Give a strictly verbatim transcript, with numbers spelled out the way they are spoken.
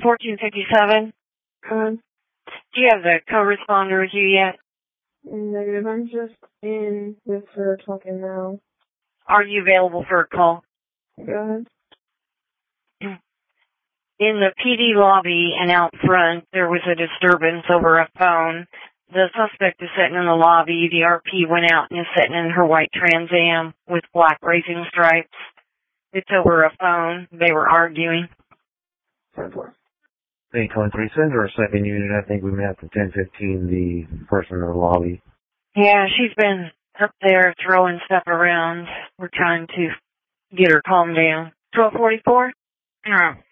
fourteen fifty-seven. Um, Do you have the co-responder with you yet? negative. I'm just in with her talking now. Are you available for a call? Go ahead. In the P D lobby and out front, there was a disturbance over a phone. The suspect is sitting in the lobby. The R P went out and is sitting in her white Trans Am with black racing stripes. It's over a phone. They were arguing. ten four. eight twenty-three Center, or second unit. I think we met at ten fifteen, the person in the lobby. Yeah, she's been up there throwing stuff around. We're trying to get her calmed down. twelve forty-four? Yeah.